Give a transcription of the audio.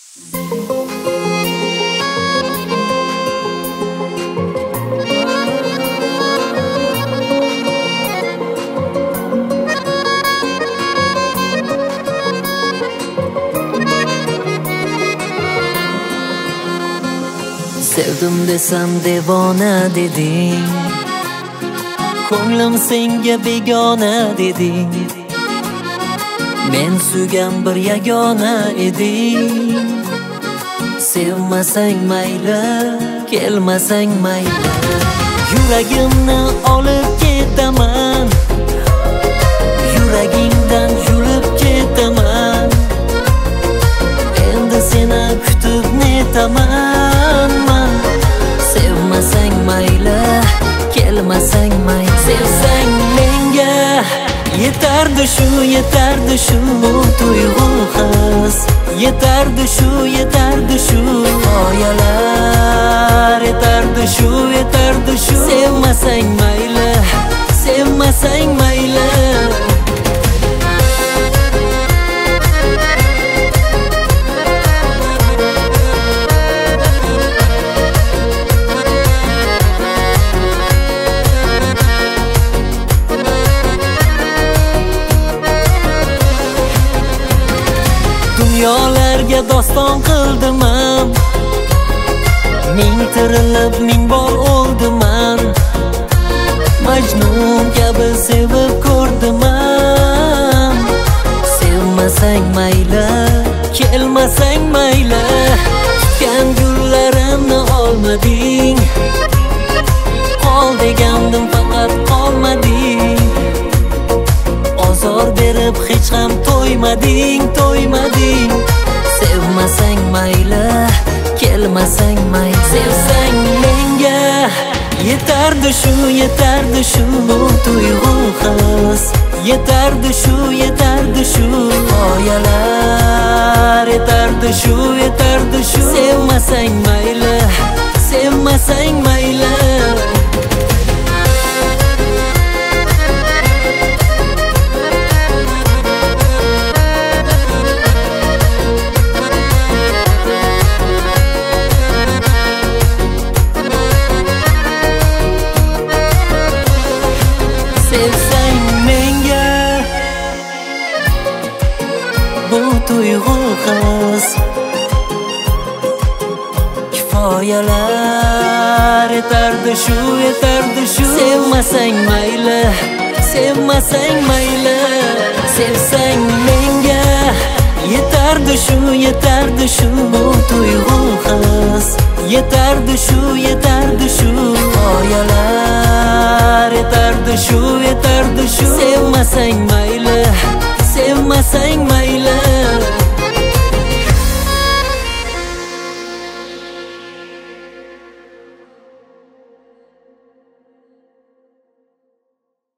Sevdim desem devona deding, ko'nglim senga begona deding. Men suygan bir yagona eding. Sevmasang mayli, kelmasang mayli, yuragimni olib ketaman, yuragingdan yulib ketaman. Endi seni kutib netaman man. Sevmasang mayli, kelmasang mayli, sevsang menga yetardi shu, yetardi shu tuyg'u his. Yetardi shu, yetardi shu g'oyalar. Yetardi shu, yetardi shu. Sevmasang mayli, sevmasang mayli. Dunyolarga doston qildim, ming tirilib ming bor o'ldiman. Majnun kabi sevib ko'rdim. Sevmasang mayli, kelmasang mayli, tutgan gullarimni olmading. Qol degandim faqat qolmading. Ozor berib hech ham to'ymading, to'ymading. Sevmasang mayli, kelmasang mayli, sevsang menga yetardi shu, yetardi shu tuyg'u his. Yetardi shu, yetardi shu g'oyalar. Yetardi shu, yetardi shu. Sevmasang mayli, sevmasang mayli. Sevsang menga bu tuyg'u his kifoyalar. Yetardi shu, yetardi shu. Sevmasang mayli, sevmasang mayli, sevsang menga yetardi shu, yetardi shu tuyg'u his. Yetardi shu, yetardi shu g'oyalar. Yetardi shu, yetardi shu. Sevmasang mayli, sevmasang mayli.